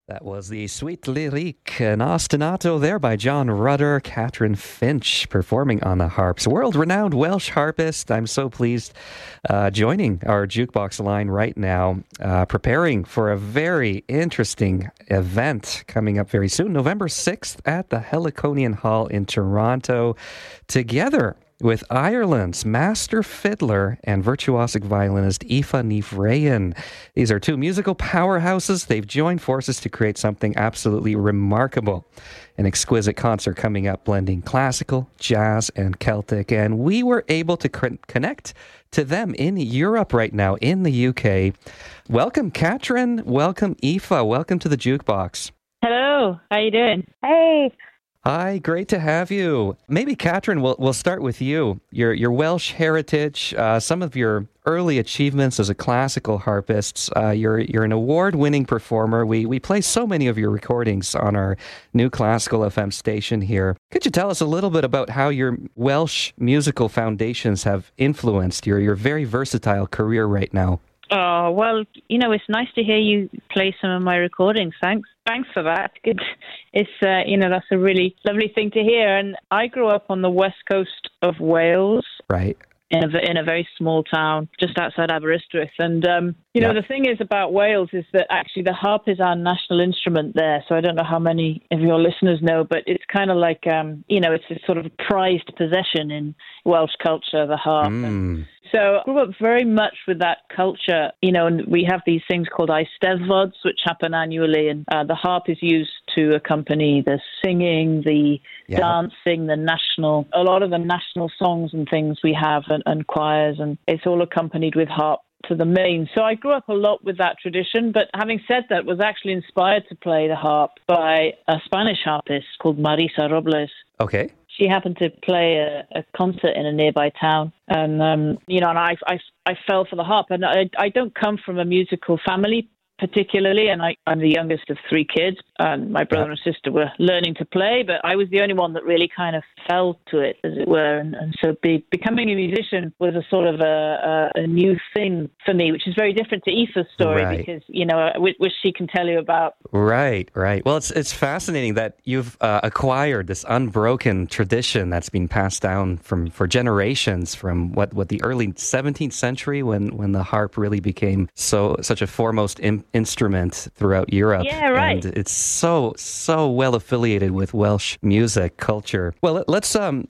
That was the Sweet Lyrique, an ostinato there by John Rudder, Catherine Finch performing on the harps. World-renowned Welsh harpist. I'm so pleased joining our jukebox line right now, preparing for a very interesting event coming up very soon, November 6th at the Heliconian Hall in Toronto, together with Ireland's master fiddler and virtuosic violinist Aoife Ní Bhraoin. These are two musical powerhouses. They've joined forces to create something absolutely remarkable. An exquisite concert coming up blending classical, jazz, and Celtic. And we were able to connect to them in Europe right now, in the UK. Welcome, Catherine. Welcome, Aoife. Welcome to the Jukebox. Hello. How you doing? Hey. Hi, great to have you. Maybe, Catherine, we'll start with you. Your Welsh heritage, some of your early achievements as a classical harpist. You're an award-winning performer. We play so many of your recordings on our new classical FM station here. Could you tell us a little bit about how your Welsh musical foundations have influenced your very versatile career right now? Oh, well, it's nice to hear you play some of my recordings. Thanks for that. It's, that's a really lovely thing to hear. And I grew up on the west coast of Wales. Right. In a very small town just outside Aberystwyth. And, the thing is about Wales is that actually the harp is our national instrument there. So I don't know how many of your listeners know, but it's kind of like, it's a sort of prized possession in Welsh culture, the harp. So I grew up very much with that culture, and we have these things called Eisteddfods, which happen annually, and the harp is used to accompany the singing, the dancing, a lot of the national songs and things we have, and choirs, and it's all accompanied with harp to the main. So I grew up a lot with that tradition, but having said that, was actually inspired to play the harp by a Spanish harpist called Marisa Robles. Okay. She happened to play a concert in a nearby town, and and I fell for the harp. And I don't come from a musical family particularly, and I'm the youngest of three kids, and my brother and sister were learning to play, but I was the only one that really kind of fell to it, as it were, and so becoming a musician was a sort of a new thing for me, which is very different to Aoife's story, because, which she can tell you about. Right. Well, it's fascinating that you've acquired this unbroken tradition that's been passed down for generations, from what the early 17th century, when the harp really became such a foremost instrument throughout Europe. Yeah, right. And it's so well affiliated with Welsh music culture. Well, let's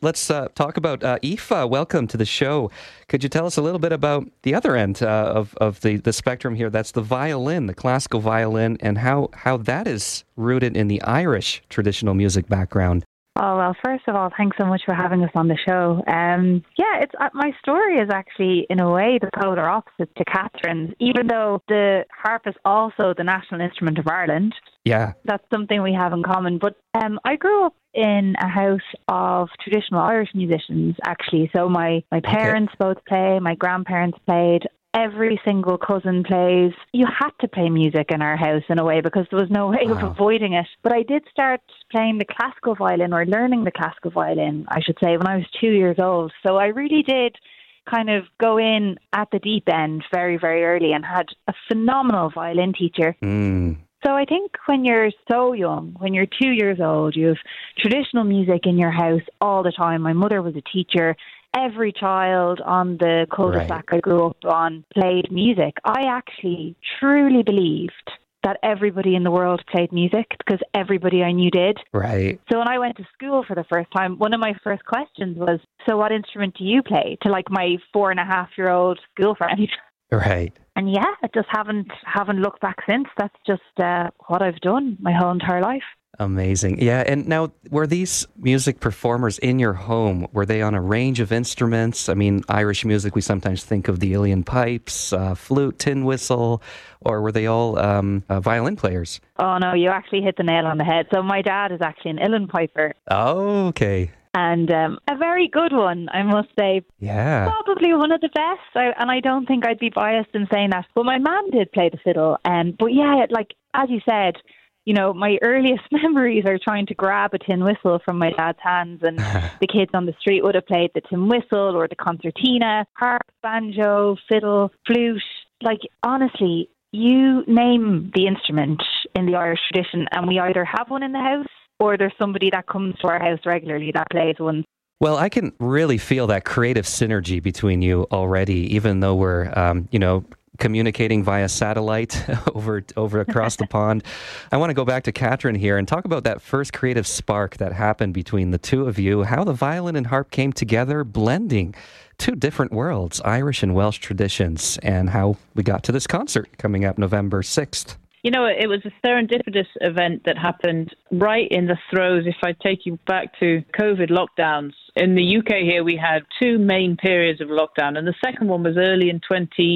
talk about Aoife. Welcome to the show. Could you tell us a little bit about the other end of the spectrum here? That's the violin, the classical violin, and how that is rooted in the Irish traditional music background. Oh, well, first of all, thanks so much for having us on the show. It's my story is actually, in a way, the polar opposite to Catherine's, even though the harp is also the national instrument of Ireland. Yeah. That's something we have in common. But I grew up in a house of traditional Irish musicians, actually. So my parents both play, my grandparents played. Every single cousin plays. You had to play music in our house in a way, because there was no way of avoiding it. But I did start playing the classical violin, or learning the classical violin, I should say, when I was 2 years old. So I really did kind of go in at the deep end very, very early, and had a phenomenal violin teacher. So I think when you're so young, when you're 2 years old, you have traditional music in your house all the time. My mother was a teacher. Every child on the cul-de-sac I grew up on played music. I actually truly believed that everybody in the world played music, because everybody I knew did. Right. So when I went to school for the first time, one of my first questions was, so what instrument do you play? To my 4.5-year-old school friend. Right. And I just haven't looked back since. That's just what I've done my whole entire life. Amazing. Yeah. And now, were these music performers in your home? Were they on a range of instruments? I mean, Irish music, we sometimes think of the uilleann pipes, flute, tin whistle, or were they all violin players? Oh, no, you actually hit the nail on the head. So my dad is actually an uilleann piper. Oh, okay. And a very good one, I must say. Yeah. Probably one of the best. And I don't think I'd be biased in saying that. But my mum did play the fiddle. But as you said, my earliest memories are trying to grab a tin whistle from my dad's hands, and the kids on the street would have played the tin whistle or the concertina, harp, banjo, fiddle, flute. Honestly, you name the instrument in the Irish tradition, and we either have one in the house or there's somebody that comes to our house regularly that plays one. Well, I can really feel that creative synergy between you already, even though we're, communicating via satellite over across the pond. I want to go back to Catherine here and talk about that first creative spark that happened between the two of you, how the violin and harp came together, blending two different worlds, Irish and Welsh traditions, and how we got to this concert coming up November 6th. You know, it was a serendipitous event that happened right in the throes, if I take you back to COVID lockdowns. In the UK here, we had two main periods of lockdown, and the second one was early in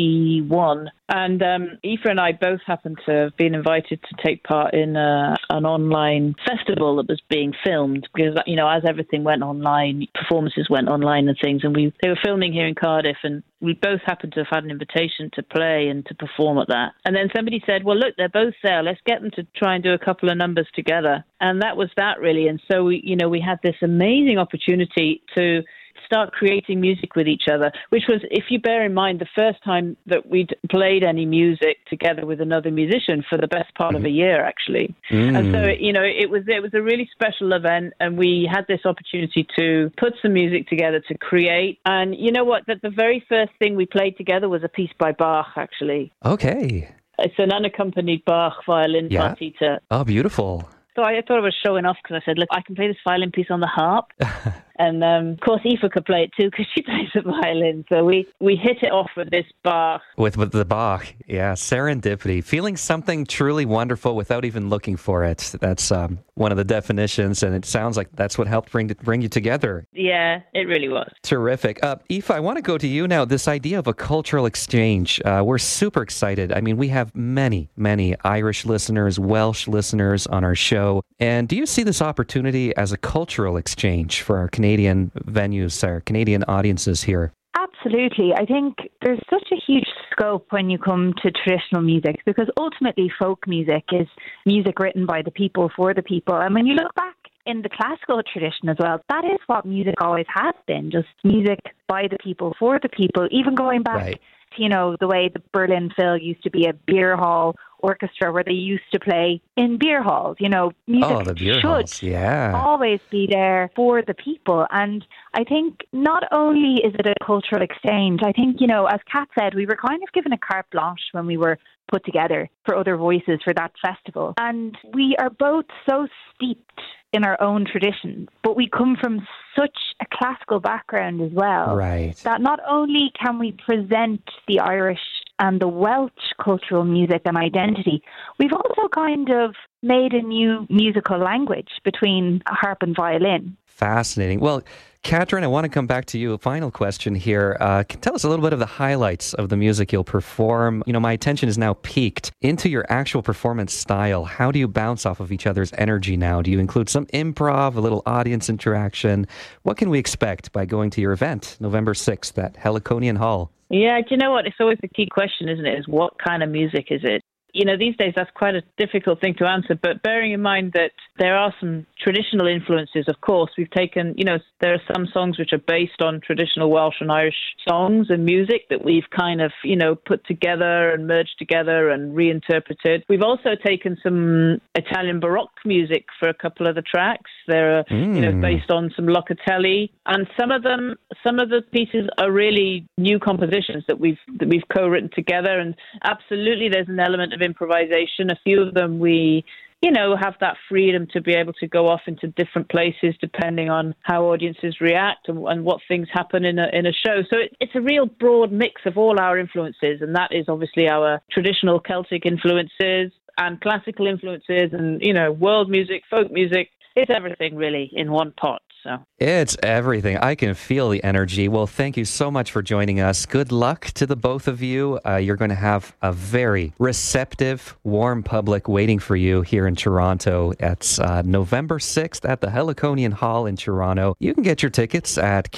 21. And Aoife and I both happened to have been invited to take part in an online festival that was being filmed because, you know, as everything went online, performances went online and things, and they were filming here in Cardiff, and we both happened to have had an invitation to play and to perform at that. And then somebody said, well, look, they're both there. Let's get them to try and do a couple of numbers together. And that was that, really. And so, we had this amazing opportunity to start creating music with each other, which was, if you bear in mind, the first time that we'd played any music together with another musician for the best part of a year, actually. And so, it was a really special event, and we had this opportunity to put some music together to create. And you know what? The very first thing we played together was a piece by Bach, actually. Okay. It's an unaccompanied Bach violin partita. Oh, beautiful. So I thought I was showing off because I said, look, I can play this violin piece on the harp. And, of course, Aoife could play it too because she plays the violin. So we hit it off with this Bach. With the Bach, yeah, serendipity. Feeling something truly wonderful without even looking for it. That's one of the definitions, and it sounds like that's what helped bring you together. Yeah, it really was. Terrific. Aoife, I want to go to you now. This idea of a cultural exchange, we're super excited. I mean, we have many, many Irish listeners, Welsh listeners on our show. And do you see this opportunity as a cultural exchange for our Canadian venues, our Canadian audiences here? Absolutely. I think there's such a huge scope when you come to traditional music, because ultimately folk music is music written by the people for the people. And when you look back in the classical tradition as well, that is what music always has been, just music by the people for the people, even going back to, the way the Berlin Phil used to be a beer hall orchestra where they used to play in beer halls. Music should always be there for the people. And I think not only is it a cultural exchange, I think, as Kat said, we were kind of given a carte blanche when we were put together for Other Voices for that festival. And we are both so steeped in our own traditions, but we come from such a classical background as well, that not only can we present the Irish and the Welsh cultural music and identity, we've also kind of made a new musical language between harp and violin. Fascinating. Well, Catherine, I want to come back to you. A final question here. Tell us a little bit of the highlights of the music you'll perform. My attention is now peaked into your actual performance style. How do you bounce off of each other's energy now? Do you include some improv, a little audience interaction? What can we expect by going to your event, November 6th at Heliconian Hall? Yeah, do you know what? It's always the key question, isn't it? Is what kind of music is it? These days that's quite a difficult thing to answer, but bearing in mind that there are some traditional influences, of course, we've taken, there are some songs which are based on traditional Welsh and Irish songs and music that we've kind of, put together and merged together and reinterpreted. We've also taken some Italian Baroque music for a couple of the tracks. They're, based on some Locatelli, and some of the pieces are really new compositions that we've co-written together, and absolutely there's an element of improvisation. A few of them we have that freedom to be able to go off into different places depending on how audiences react and what things happen in a show. So it's a real broad mix of all our influences, and that is obviously our traditional Celtic influences and classical influences and, world music, folk music. It's everything really in one pot. So it's everything. I can feel the energy. Well, thank you so much for joining us. Good luck to the both of you. You're going to have a very receptive, warm public waiting for you here in Toronto. It's November 6th at the Heliconian Hall in Toronto. You can get your tickets at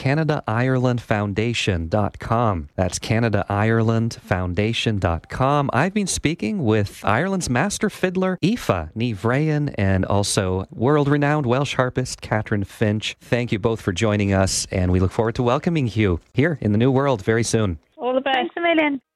CanadaIrelandFoundation.com. That's CanadaIrelandFoundation.com. I've been speaking with Ireland's master fiddler, Aoife Ní Bhraoin, and also world-renowned Welsh harpist, Catherine Finch. Thank you both for joining us, and we look forward to welcoming you here in the new world very soon. All the best. Thanks a million.